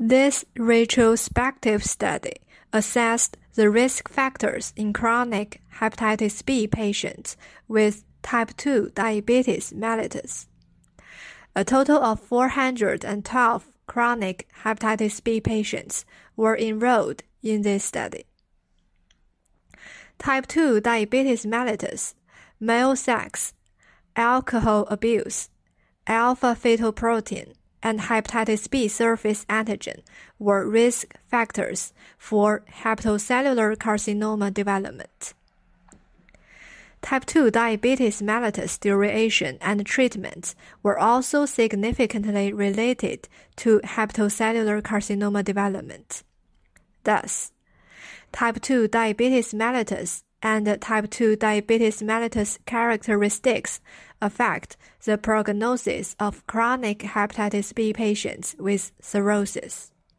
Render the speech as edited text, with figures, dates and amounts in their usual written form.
This retrospective study assessed the risk factors in chronic hepatitis B patients with type 2 diabetes mellitus. A total of 412 chronic hepatitis B patients were enrolled in this study. Type 2 diabetes mellitus, male sex, alcohol abuse, alpha-fetoprotein, and hepatitis B surface antigen were risk factors for hepatocellular carcinoma development. Type 2 diabetes mellitus duration and treatments were also significantly related to hepatocellular carcinoma development. Thus, type 2 diabetes mellitus and type 2 diabetes mellitus characteristics affect the prognosis of chronic hepatitis B patients with cirrhosis.